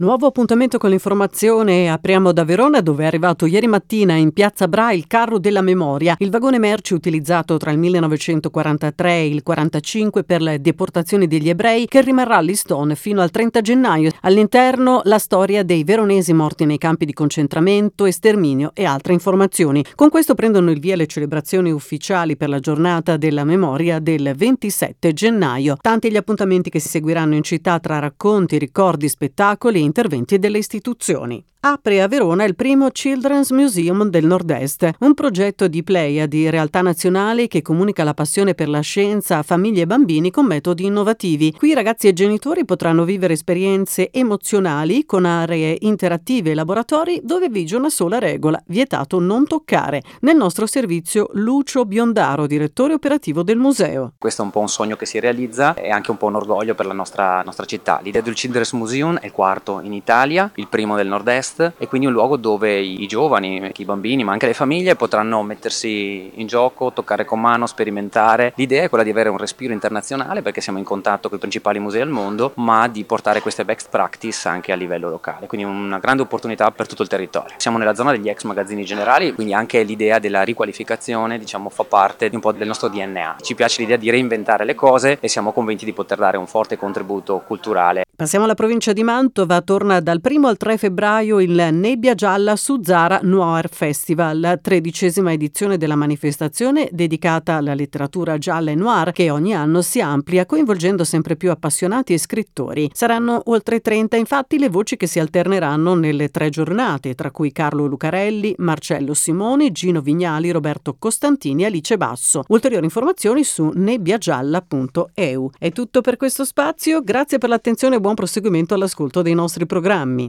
Nuovo appuntamento con l'informazione. Apriamo da Verona, dove è arrivato ieri mattina in piazza Bra il carro della memoria, il vagone merci utilizzato tra il 1943 e il 45 per le deportazioni degli ebrei, che rimarrà all'Iston fino al 30 gennaio. All'interno la storia dei veronesi morti nei campi di concentramento, esterminio e altre informazioni. Con questo prendono il via le celebrazioni ufficiali per la giornata della memoria del 27 gennaio. Tanti gli appuntamenti che si seguiranno in città tra racconti, ricordi, spettacoli e interventi delle istituzioni. Apre a Verona il primo Children's Museum del Nord-Est, un progetto di Pleiadi, realtà nazionali che comunica la passione per la scienza a famiglie e bambini con metodi innovativi. Qui ragazzi e genitori potranno vivere esperienze emozionali con aree interattive e laboratori dove vige una sola regola: vietato non toccare. Nel nostro servizio Lucio Biondaro, direttore operativo del museo. Questo è un po' un sogno che si realizza e anche un po' un orgoglio per la nostra città. L'idea del Children's Museum è il quarto in Italia, il primo del Nord-Est, e quindi un luogo dove i giovani, i bambini ma anche le famiglie potranno mettersi in gioco, toccare con mano, sperimentare. L'idea è quella di avere un respiro internazionale, perché siamo in contatto con i principali musei al mondo, ma di portare queste best practice anche a livello locale, quindi una grande opportunità per tutto il territorio. Siamo nella zona degli ex magazzini generali, quindi anche l'idea della riqualificazione fa parte di un po' del nostro DNA. Ci piace l'idea di reinventare le cose e siamo convinti di poter dare un forte contributo culturale. Passiamo alla provincia di Mantova. Torna dal 1 al 3 febbraio il Nebbia Gialla su Zara Noir Festival, 13ª edizione della manifestazione dedicata alla letteratura gialla e noir, che ogni anno si amplia coinvolgendo sempre più appassionati e scrittori. Saranno oltre 30 infatti le voci che si alterneranno nelle 3 giornate, tra cui Carlo Lucarelli, Marcello Simoni, Gino Vignali, Roberto Costantini e Alice Basso. Ulteriori informazioni su nebbiagialla.eu. È tutto per questo spazio, grazie per l'attenzione e buon proseguimento all'ascolto dei nostri programmi.